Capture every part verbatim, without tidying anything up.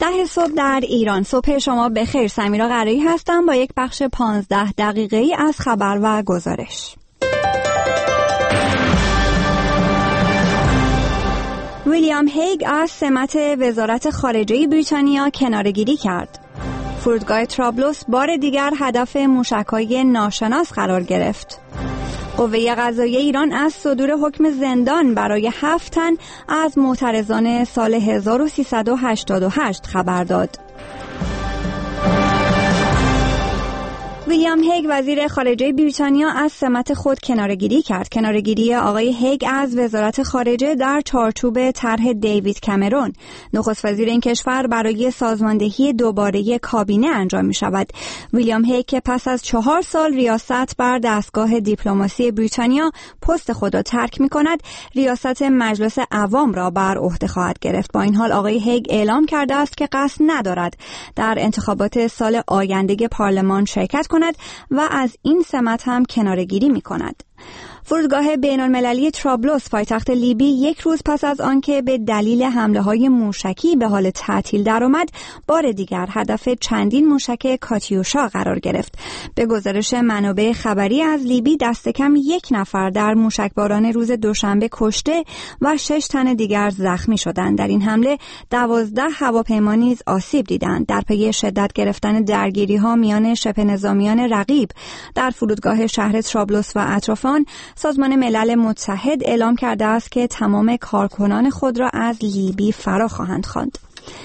ده صبح در ایران. صبح شما بخیر. سمیرا قرایی هستم با یک بخش پانزده دقیقه‌ای از خبر و گزارش. ویلیام هیگ از سمت وزارت خارجه بریتانیا کناره‌گیری کرد. فرودگاه طرابلس بار دیگر هدف موشک‌های ناشناس قرار گرفت. قوه قضاییه ایران از صدور حکم زندان برای هفت تن از معترضان سال هزار و سیصد و هشتاد و هشت خبر داد. ویلیام هیگ وزیر خارجه بریتانیا از سمت خود کناره‌گیری کرد. کناره‌گیری آقای هیگ از وزارت خارجه در چارچوب طرح دیوید کامرون، نخست وزیر این کشور، برای سازماندهی دوباره کابینه انجام می شود. ویلیام هیگ که پس از چهار سال ریاست بر دستگاه دیپلماسی بریتانیا پست خود را ترک می کند، ریاست مجلس عوام را بر عهده خواهد گرفت. با این حال آقای هیگ اعلام کرده است که قصد ندارد در انتخابات سال آینده پارلمان شرکت کند و از این سمت هم کناره‌گیری می‌کند. فرودگاه بین‌المللی طرابلس پایتخت لیبی یک روز پس از آنکه به دلیل حمله‌های موشکی به حال تعطیل درآمد، بار دیگر هدف چندین موشک کاتیوشا قرار گرفت. به گزارش منابع خبری از لیبی، دست کم یک نفر در موشکباران روز دوشنبه کشته و شش تن دیگر زخمی شدند. در این حمله دوازده هواپیما نیز آسیب دیدند. در پی شدت گرفتن درگیری‌ها میان شبه نظامیان رقیب در فرودگاه شهر طرابلس و اطرافان، سازمان ملل متحد اعلام کرده است که تمام کارکنان خود را از لیبی فرا خواهند خواند.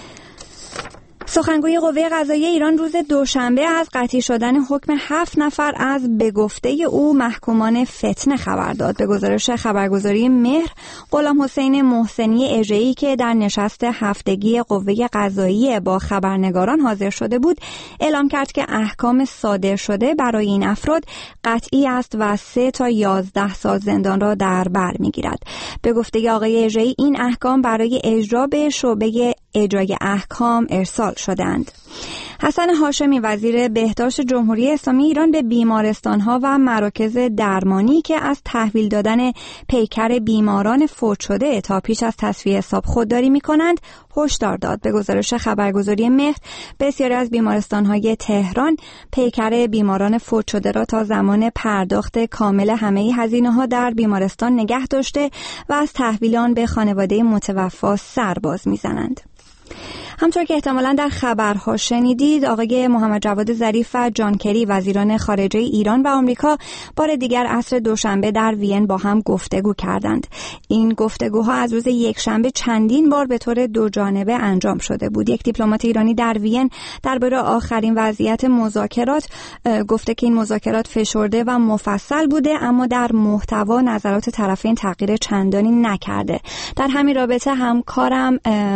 سخنگوی قوه قضاییه ایران روز دوشنبه از قطعی شدن حکم هفت نفر از به گفته او محکومان فتنه خبر داد. به گزارش خبرگزاری مهر، غلام حسین محسنی اژه‌ای که در نشست هفتگی قوه قضاییه با خبرنگاران حاضر شده بود، اعلام کرد که احکام صادر شده برای این افراد قطعی است و سه تا یازده سال زندان را در بر می‌گیرد. به گفته آقای اژه‌ای، این احکام برای اجرا به شعبه اجرای احکام ارسال شدند. حسن هاشمی وزیر بهداشت جمهوری اسلامی ایران به بیمارستان‌ها و مراکز درمانی که از تحویل دادن پیکر بیماران فوت شده تا پیش از تصفیه حساب خودداری می‌کنند هشدار داد. به گزارش خبرگزاری مهر، بسیاری از بیمارستان‌های تهران پیکر بیماران فوت شده را تا زمان پرداخت کامل همه هزینه‌ها در بیمارستان نگه داشته و از تحویل آن به خانواده متوفی سر باز می‌زنند. همطور که احتمالاً در خبرها شنیدید، آقای محمد جواد ظریف و جان کری وزیران خارجه ایران و آمریکا بار دیگر عصر دوشنبه در وین با هم گفتگو کردند. این گفتگوها از روز یکشنبه چندین بار به طور دو جانبه انجام شده بود. یک دیپلمات ایرانی در وین درباره آخرین وضعیت مذاکرات گفته که این مذاکرات فشرده و مفصل بوده، اما در محتوا نظرات طرفین تغییر چندانی نکرده. در همین رابطه همکارم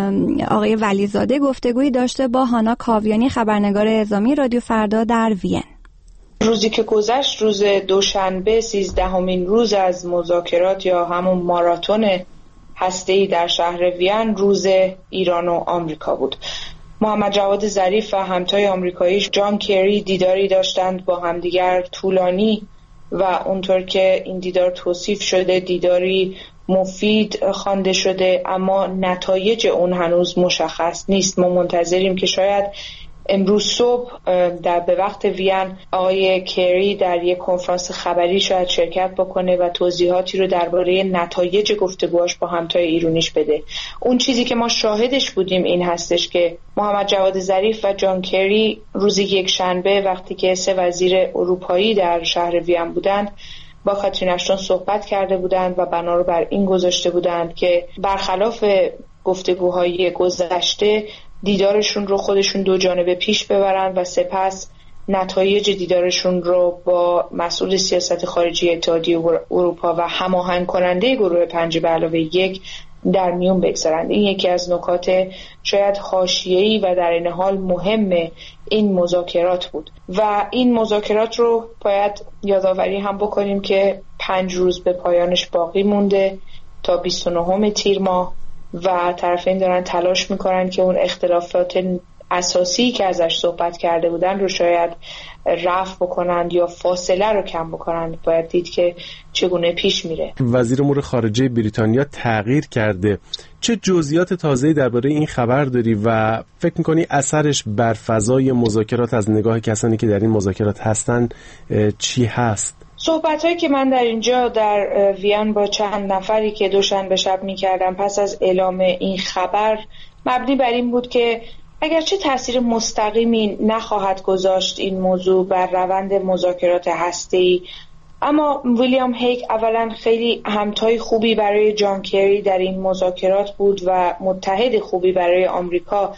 آقای ولیزاده گفتگویی داشته با هانا کاویانی، خبرنگار اعزامی رادیو فردا در وین. روزی که گذشت، روز دوشنبه سیزدهمین روز از مذاکرات یا همون ماراتون هسته‌ای در شهر وین، روز ایران و آمریکا بود. محمد جواد ظریف و همتای آمریکاییش جان کری دیداری داشتند با همدیگر طولانی و اونطور که این دیدار توصیف شده دیداری مفید خوانده شده، اما نتایج اون هنوز مشخص نیست. ما منتظریم که شاید امروز صبح در به وقت وین آقای کری در یک کنفرانس خبری شاید شرکت بکنه و توضیحاتی رو درباره نتایج گفتگوهاش با همتای ایرانیش بده. اون چیزی که ما شاهدش بودیم این هستش که محمد جواد ظریف و جان کری روز یک شنبه وقتی که سه وزیر اروپایی در شهر وین بودند با کاترین اشتون صحبت کرده بودند و بنا رو بر این گذاشته بودند که برخلاف گفتگوهای گذشته دیدارشون رو خودشون دو جانبه پیش ببرن و سپس نتایج دیدارشون رو با مسئول سیاست خارجی اتحادیه اروپا و هماهنگ کننده گروه پنج به علاوه یک در میون بگذارند. این یکی از نکات شاید حاشیه‌ای و در این حال مهم این مذاکرات بود و این مذاکرات رو باید یادآوری هم بکنیم که پنج روز به پایانش باقی مونده تا بیست و نهم تیر ماه و طرفین دارن تلاش میکنن که اون اختلافات اساسی که ازش صحبت کرده بودن رو شاید رفع بکنند یا فاصله رو کم بکنند. باید دید که چگونه پیش میره. وزیر امور خارجه بریتانیا تغییر کرده. چه جزئیات تازه‌ای درباره این خبر داری و فکر می‌کنی اثرش بر فضای مذاکرات از نگاه کسانی که در این مذاکرات هستن چی هست؟ صحبت‌هایی که من در اینجا در وین با چند نفری که دوشنبه شب می‌کردم پس از اعلام این خبر مبنی بر این بود که اگرچه تأثیر مستقیمی نخواهد گذاشت این موضوع بر روند مذاکرات هسته‌ای، اما ویلیام هیگ اولا خیلی همتای خوبی برای جان کری در این مذاکرات بود و متحد خوبی برای آمریکا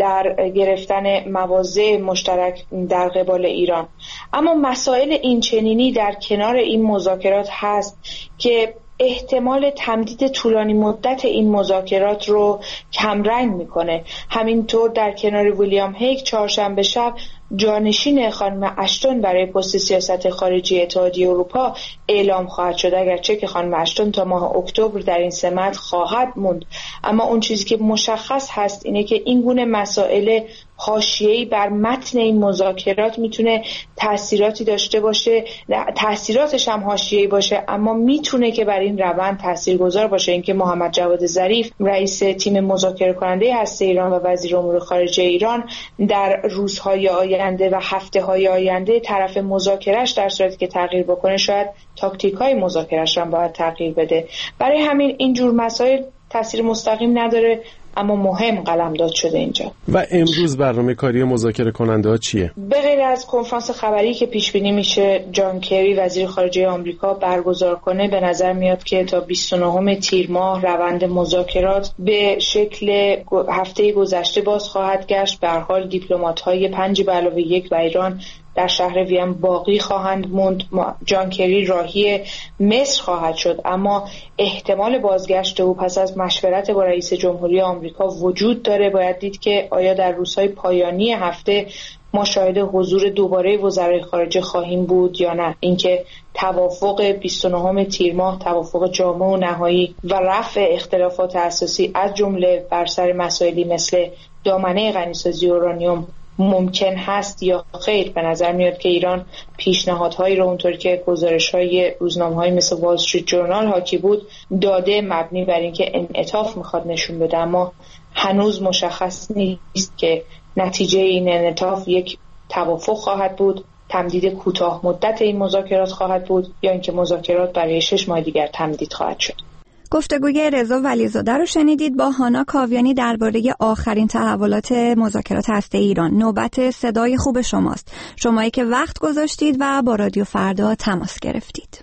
در گرفتن مواضع مشترک در قبال ایران. اما مسائل اینچنینی در کنار این مذاکرات هست که احتمال تمدید طولانی مدت این مذاکرات رو کمرنگ میکنه. همینطور در کنار ویلیام هیگ چهارشنبه شب جانشین خانم اشتون برای پست سیاست خارجی اتحادیه اروپا اعلام خواهد شد، اگرچه که خانم اشتون تا ماه اکتبر در این سمت خواهد موند. اما اون چیزی که مشخص هست اینه که این گونه مسائل حاشیه‌ای بر متن این مذاکرات میتونه تأثیراتی داشته باشه، تأثیراتش هم حاشیه‌ای باشه، اما میتونه که بر این روند تاثیرگذار باشه. اینکه محمد جواد ظریف رئیس تیم مذاکره کننده هسته ایران و وزیر امور خارجه ایران در روزهای آینده و هفته‌های آینده طرف مذاکرهش در صورتی که تغییر بکنه شاید تاکتیک‌های مذاکرهش هم باید تغییر بده. برای همین این جور مسائل تاثیر مستقیم نداره اما مهم قلمداد شده اینجا. و امروز برنامه کاری مذاکره کننده ها چیه؟ به غیر از کنفرانس خبری که پیش بینی میشه جان کری وزیر خارجه آمریکا برگزار کنه، به نظر میاد که تا بیست و نهم تیر ماه روند مذاکرات به شکل هفته گذشته باز خواهد گشت. به هر حال دیپلمات‌های پنج به علاوه یک و ایران در شهر وین باقی خواهند موند. جان کری راهی مصر خواهد شد، اما احتمال بازگشت او پس از مشورت با رئیس جمهوری آمریکا وجود داره. باید دید که آیا در روزهای پایانی هفته ما شاهد حضور دوباره وزرای خارجه خواهیم بود یا نه. اینکه توافق بیست و نهم تیر ماه، توافق جامع و نهایی و رفع اختلافات اساسی از جمله بر سر مسائلی مثل دامنه غنیسازی اورانیوم ممکن هست یا خیر، به نظر میاد که ایران پیشنهادهایی رو اونطور که گزارش‌های روزنامه‌های مثل وال استریت جورنال حاکی بود داده، مبنی بر اینکه انعطاف میخواد نشون بده، اما هنوز مشخص نیست که نتیجه این انعطاف یک توافق خواهد بود، تمدید کوتاه مدت این مذاکرات خواهد بود یا اینکه مذاکرات برای شش ماه دیگر تمدید خواهد شد. گفتگوی رضا ولیزاده رو شنیدید با هانا کاویانی درباره آخرین تحولات مذاکرات هسته ایران. نوبت صدای خوب شماست، شمایی که وقت گذاشتید و با رادیو فردا تماس گرفتید.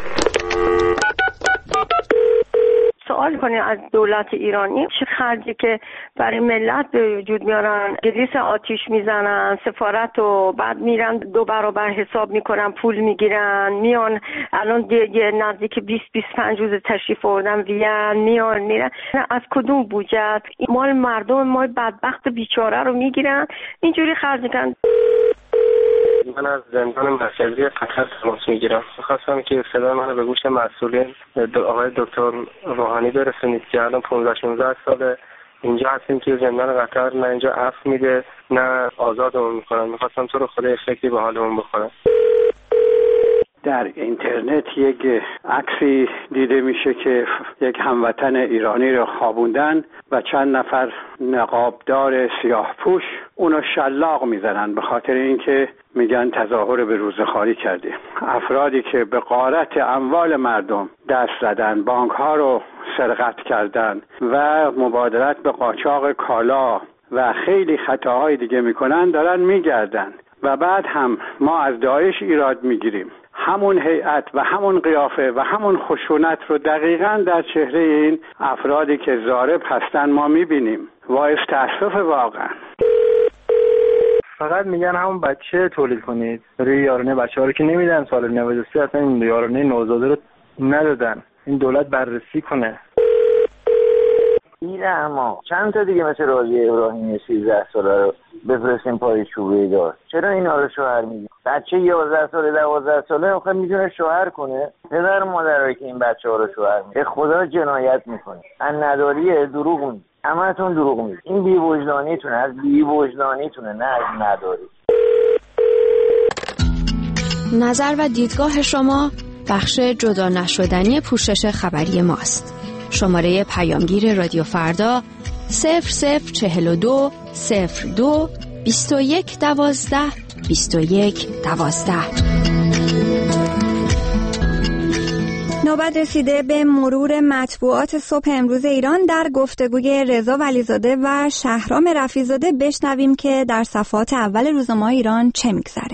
سوال کنیم از دولت ایرانی چه خرجی که برای ملت به وجود میارن، گریس آتیش میزنن، سفارت و بعد میرن دو برابر حساب میکنن، پول میگیرن، میان الان دیگه نزدیک بیست بیست و پنج روز تشریف آوردن وین، میان میرن از کدوم بودجت مال مردم ما بدبخت بیچاره رو میگیرن اینجوری خرج میکنن. من از زندان مرکزی قطر تماس میگیرم. میخواستم که صدای منو به گوش مسئولین آقای دکتر روحانی برسونید که الان پانزده شانزده ساله اینجا هستیم که زندان قطر نه اینجا عفو میده نه آزادمون میکنن. میخواستم تو رو خدا فکری به حالمون بخورم. در اینترنت یک عکسی دیده میشه که یک هموطن ایرانی رو خوابوندن و چند نفر نقابدار سیاه پوش اونو شلاق میزنن به خاطر اینکه میگن تظاهر به روزخواری کرده. افرادی که به غارت اموال مردم دست زدن، بانک ها رو سرقت کردن و مبادرت به قاچاق کالا و خیلی خطاهای دیگه میکنن دارن میگردن و بعد هم ما از داعش ایراد میگیریم. همون هیئت و همون قیافه و همون خشونت رو دقیقاً در چهره این افرادی که ضارب هستن ما میبینیم. باعث تأسف واقعا. فقط میگن همون بچه تولید کنید. روی یارانه بچه ها رو که نمیدن، سال نود و سه اصلا این یارانه نوزاده رو ندادن. این دولت بررسی کنه. این اما چند تا دیگه مثل راضی ابراهیمی سیزده ساله رو بفرستیم پای چوبه دار. چرا اینا رو شوهر میگی؟ بچه یازده ساله دوازده ساله آخه میتونه شوهر کنه؟ پدر مادرایی که این بچه ها رو شوهر میگه خدا جنایت میکنه. ان نداری دروغ میگه. همه‌تون دروغ میگید. این بی‌وجدانیتونه، از بی‌وجدانیتونه، نه از نداری. نظر و دیدگاه شما بخش جدا نشدنی پوشش خبری ماست. شماره پیامگیر رادیو فردا صفر صفر چهل و دو صفر دو بیست و یک دوازده بیست و یک دوازده. نوبت رسیده به مرور مطبوعات صبح امروز ایران. در گفتگوی رضا ولیزاده و شهرام رفیع‌زاده بشنویم که در صفحات اول روزنامه‌های ایران چه میگذره.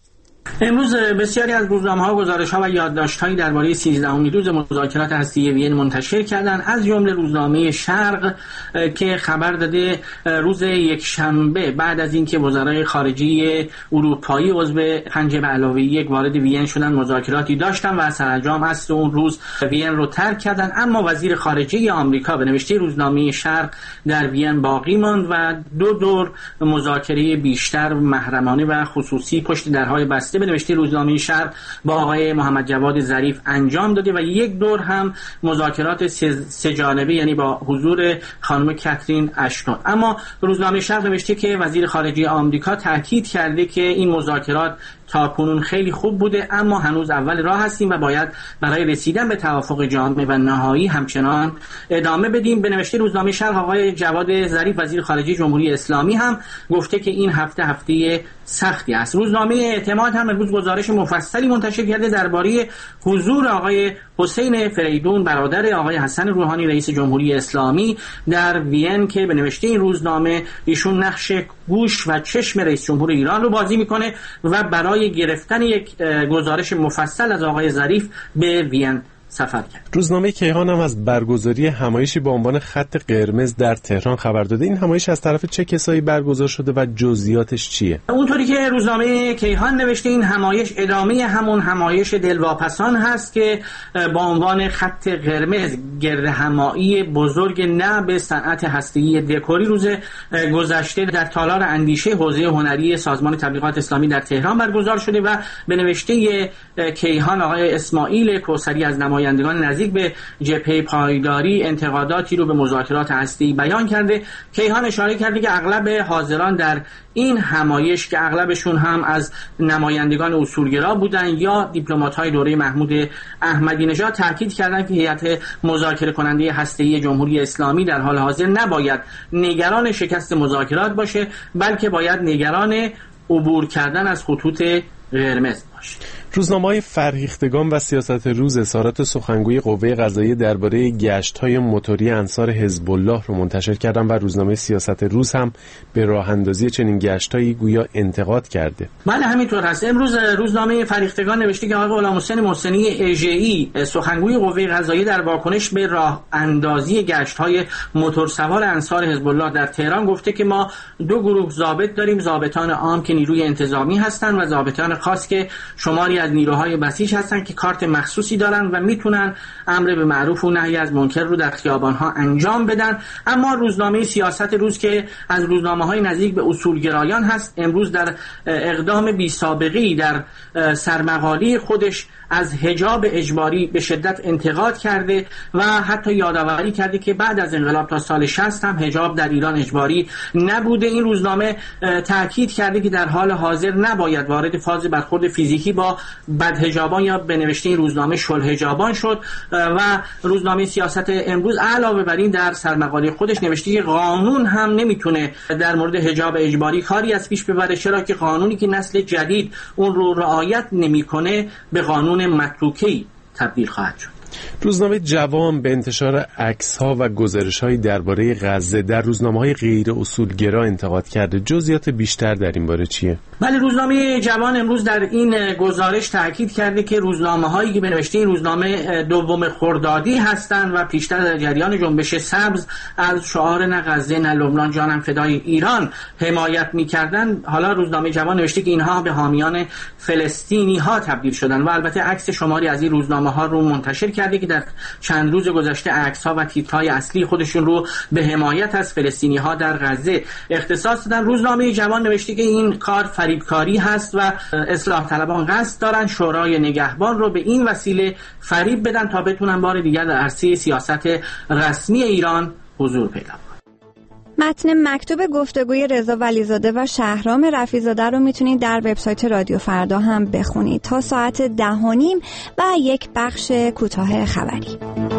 امروز بسیاری از روزنامه‌ها گزارش‌ها و یادداشت‌هایی درباره سیزدهمین روز مذاکرات هسته‌ای وین منتشر کردند، از جمله روزنامه شرق که خبر داده روز یکشنبه بعد از اینکه وزرای خارجه اروپایی عضو پنج به علاوه یک وارد وین شدن مذاکراتی داشتن و سرانجام اصل اون روز وین رو ترک کردن، اما وزیر خارجه آمریکا به نوشته روزنامه شرق در وین باقی ماند و دو دور مذاکره بیشتر محرمانه و خصوصی پشت درهای بسته به نوشته روزنامه شرق با آقای محمد جواد ظریف انجام داده و یک دور هم مذاکرات سه جانبه یعنی با حضور خانم کاترین اشتون. اما روزنامه شرق نوشته که وزیر خارجه آمریکا تاکید کرده که این مذاکرات تاکنون خیلی خوب بوده اما هنوز اول راه هستیم و باید برای رسیدن به توافق جامع و نهایی همچنان ادامه بدیم. به نوشته روزنامه شرق آقای جواد ظریف وزیر خارجه جمهوری اسلامی هم گفته که این هفته هفته سختی است. روزنامه اعتماد هم امروز گزارش مفصلی منتشر کرده درباره حضور آقای حسین فریدون برادر آقای حسن روحانی رئیس جمهوری اسلامی در وین که به نوشته این روزنامه ایشون نقش گوش و چشم رئیس جمهور ایران رو بازی میکنه و برای گرفتن یک گزارش مفصل از آقای ظریف به وین سفر کرد. روزنامه کیهان هم از برگزاری همایشی با عنوان خط قرمز در تهران خبر داده. این همایش از طرف چه کسایی برگزار شده و جزئیاتش چیه؟ اونطوری که روزنامه کیهان نوشته این همایش ادامه همون همایش دلواپسان هست که با عنوان خط قرمز گردهمایی بزرگ نه به صنعت هسته‌ای دکوری روز گذشته در تالار اندیشه حوزه هنری سازمان تبلیغات اسلامی در تهران برگزار شده و به نوشته کیهان آقای اسماعیل کوثری از نمایندگان نزدیک به جبهه پایداری انتقاداتی رو به مذاکرات هسته‌ای بیان کرده. کیهان اشاره کرده که اغلب حاضران در این همایش که اغلبشون هم از نمایندگان اصولگرا بودن یا دیپلمات‌های دوره محمود احمدی نژاد تاکید کردند که هیئت مذاکره کننده هسته‌ای جمهوری اسلامی در حال حاضر نباید نگران شکست مذاکرات باشه بلکه باید نگران عبور کردن از خطوط قرمز باشه. روزنامه‌های فرهیختگان و سیاست روز اظهارات سخنگوی قوه قضاییه درباره گشت‌های موتوری انصار حزب الله رو منتشر کردن و روزنامه سیاست روز هم به راه اندازی چنین گشت‌هایی گویا انتقاد کرده. بله همینطور هست. امروز روزنامه فرهیختگان نوشته که آقای غلامحسین محسنی اژه‌ای سخنگوی قوه قضاییه در واکنش به راه اندازی گشت‌های موتورسوار انصار حزب الله در تهران گفته که ما دو گروه ضابط داریم، ضابطان عام که نیروی انتظامی هستند و ضابطان خاص که شماری از نیروهای بسیج هستن که کارت مخصوصی دارن و میتونن امر به معروف و نهی از منکر رو در خیابان‌ها انجام بدن. اما روزنامه سیاست روز که از روزنامه‌های نزدیک به اصولگرایان هست امروز در اقدام بی سابقه‌ای در سرمقاله خودش از حجاب اجباری به شدت انتقاد کرده و حتی یادآوری کرده که بعد از انقلاب تا سال شصت هم حجاب در ایران اجباری نبوده. این روزنامه تاکید کرده که در حال حاضر نباید وارد فاز برخورد فیزیکی با بدحجابان یا به نوشته این روزنامه شلحجابان شد و روزنامه سیاست امروز علاوه بر این در سرمقاله خودش نوشته که قانون هم نمیتونه در مورد حجاب اجباری کاری از پیش ببره، چرا که قانونی که نسل جدید اون رو رعایت نمیکنه به قانون متروکه‌ای تبدیل خواهد شد. روزنامه جوان به انتشار عکس‌ها و گزارش‌های درباره غزه در روزنامه‌های غیر اصولگرا انتقاد کرده. جزئیات بیشتر در این باره چیه؟ بله روزنامه جوان امروز در این گزارش تاکید کرده که روزنامه‌هایی که به نوشته این روزنامه دوم خردادی هستند و پیشتر در جریان جنبش سبز از شعار نه غزه نه لبنان جانم فدای ایران حمایت می‌کردند، حالا روزنامه جوان نوشته که اینها به حامیان فلسطینی‌ها تبدیل شدن و البته عکس شماری از این روزنامه‌ها رو منتشر کرده که در چند روز گذشته عکس‌ها و تیترهای اصلی خودشون رو به حمایت از فلسطینی‌ها در غزه اختصاص دادن. روزنامه جوان نوشته که این کار فریبکاری هست و اصلاح طلبان قصد دارن شورای نگهبان رو به این وسیله فریب بدن تا بتونن بار دیگر در عرصه سیاست رسمی ایران حضور پیدا کنن. متن مکتوب گفتگوی رضا ولیزاده و شهرام رفیع‌زاده رو میتونید در وبسایت رادیو فردا هم بخونید تا ساعت ده و نیم و یک بخش کوتاه خبری.